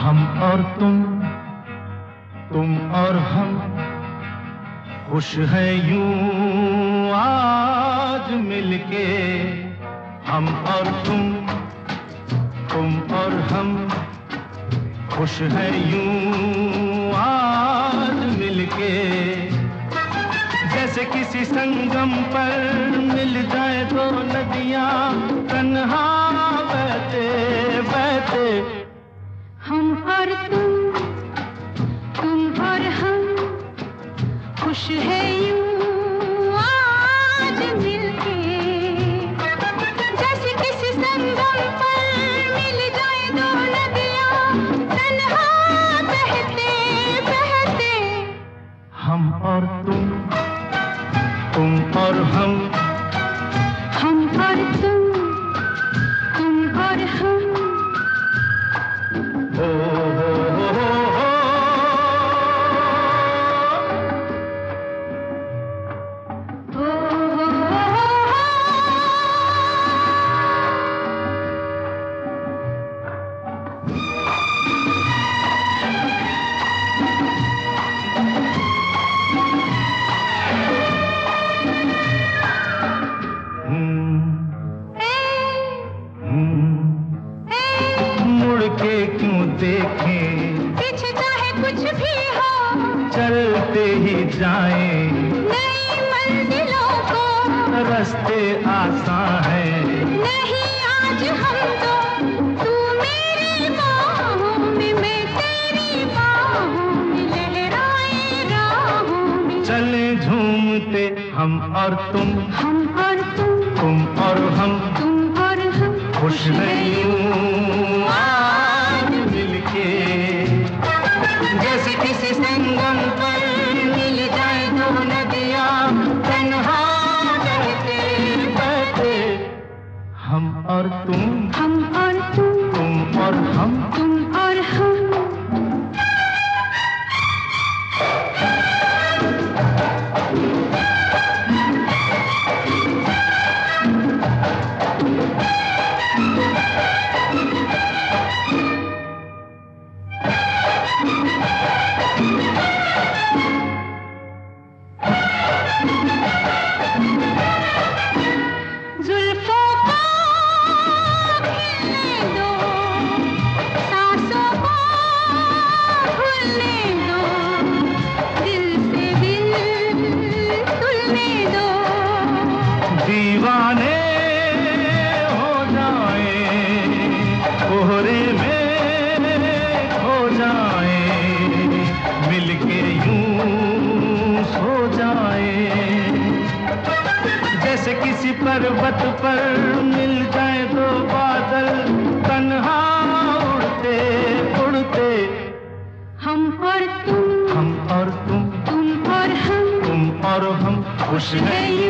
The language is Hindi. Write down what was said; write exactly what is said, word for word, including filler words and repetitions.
हम और तुम, तुम और हम, खुश है यूं आज मिलके। हम और तुम, तुम और हम, खुश है यूं आज मिलके। जैसे किसी संगम पर मिल जाए दो नदियां तन्हा बहते बहते। हम और तुम, तुम और हम, खुश है यूं आज मिलके। जैसे किसी संगम पर मिल जाए दो नदियां तन्हा बहते बहते। हम और तुम, तुम और हम, हम और तुम, तुम और हम। हो हो हो हो हो। क्यों देखें पीछे चाहे कुछ भी हो, चलते ही जाएं नई मंजिलों को। रास्ते आसान है नहीं आज हम तो, तू मेरी बाहों में, मैं तेरी बाहों में, लहराए राहों में। चले झूमते हम और तुम, हम और तुम, तुम और हम, तुम और हम, खुश है यूं आज मिलके। जैसे किसी संगम पर मिल जाए दो नदियां तन्हा बहते बहते। हम और तुम, हम और तुम, तुम और हम, तुम और हम। जुल्फों को खिलने दो, सांसों को भूलने दो, दिल से दिल तुलने दो। दीवाने हो जाएं, कोहरे में खो जाएं, मिलके यूं सो जाएं। जैसे किसी पर्वत पर मिल जाए दो बादल तन्हा उड़ते उड़ते। हम और तुम, हम और तुम, तुम और हम, तुम और हम, खुश है